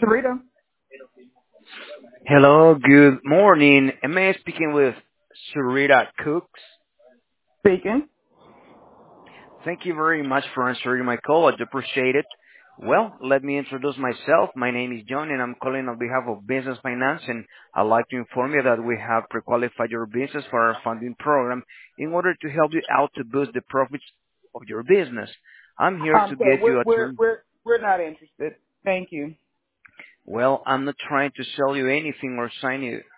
Sarita Hello, good morning. Am I speaking with Sarita Cooks? speaking. Thank you very much for answering my call. I do appreciate it. Well, let me introduce myself. My name is John, and I'm calling on behalf of Business Finance, and I'd like to inform you that we have pre-qualified your business for our funding program in order to help you out to boost the profits of your business. I'm here to So get we're you a we're turn. we're we're not interested. Thank you. Well, I'm not trying to sell you anything or sign you